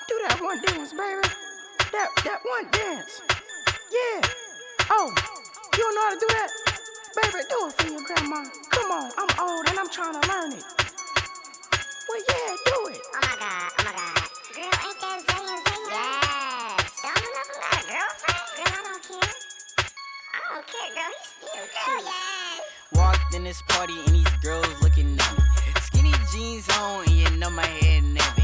Do that one dance, baby. That one dance. Yeah. Oh, you don't know how to do that? Baby, do it for your grandma. Come on, I'm old and I'm trying to learn it. Well, yeah, do it. Oh my God. Girl, ain't that Zayn? Yes. Don't you know who got a girlfriend? Girl, I don't care. I don't care, girl. He's still cute. Yes. Walked in this party and these girls looking at me. Skinny jeans on and you know my head nappy.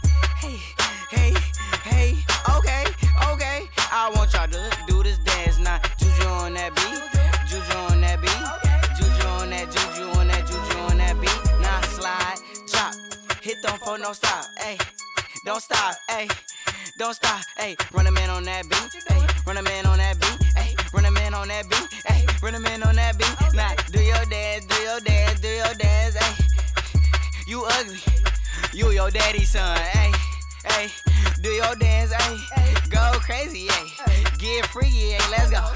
Hey, okay. I want y'all to do this dance now. Juju on that beat, juju on that beat, juju on that, juju on that, juju on that beat. Now slide, drop, hit them for no stop, ayy. Don't stop, ayy. Don't stop, ayy. Run a man on that beat, ayy. Run a man on that beat, ayy. Run a man on that beat, ayy. Run a man on that beat. Now do your dance, do your dance, do your dance, ayy. You ugly, you your daddy's son, ayy. Ayy, do your dance, ayy. Go crazy, ayy. Get freaky, ayy. Let's go.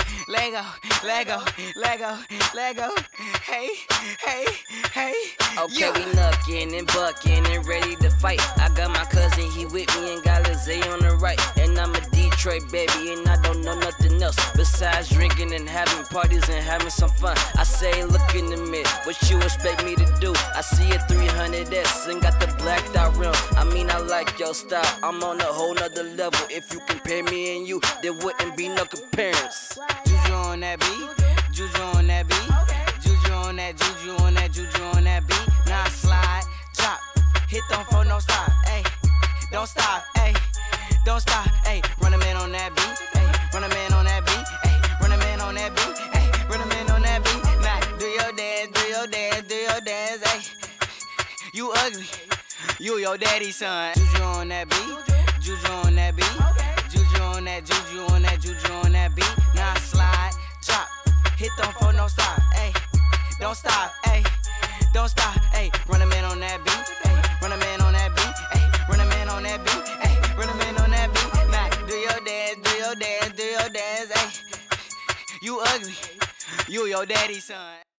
Let go. Hey. Okay, Yeah. we knuckin' and buckin' and ready to fight. I got my cousin, he with me and got Lizzie on the right. And I'm a Detroit baby and I don't know nothing else besides drinking and having parties and having some fun. I say look in the mirror, what you expect me to do? I see a 300S and got the blacked out rim. I mean I like your style, I'm on a whole nother level. If you compare me and you, there wouldn't be no comparison. Juju on that beat, juju on that beat, juju on that, juju on that, juju on that beat. Now slide, drop, hit them for no stop, ayy. Don't stop, ayy. Don't stop, ayy. Run a man on that beat, ayy. Run a man on that beat, ayy. Run a man on that beat, ayy. Run a man on that beat. Now do your dance, ayy. You ugly, you your daddy's son. Juju on that beat, juju on that beat, juju on that, juju on that, juju on that beat. Now slide, drop, hit them for no stop, ayy. Don't stop, ayy. Don't stop, ayy. Run a man on that beat, ayy. Run a man on that beat, ayy. Run a man on that beat, ayy. Run a man on that beat. Now do your dance, ayy. You ugly, you your daddy's son.